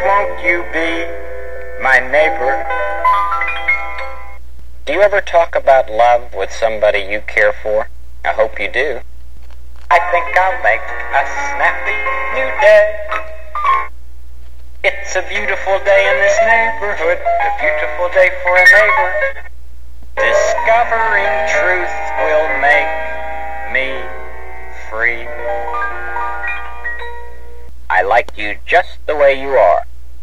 won't you be my neighbor? Do you ever talk about love with somebody you care for? I hope you do. I think I'll make a snappy new day. It's a beautiful day in this neighborhood, a beautiful day for a neighbor. Discovering truth will make me free. I like you just the way you are.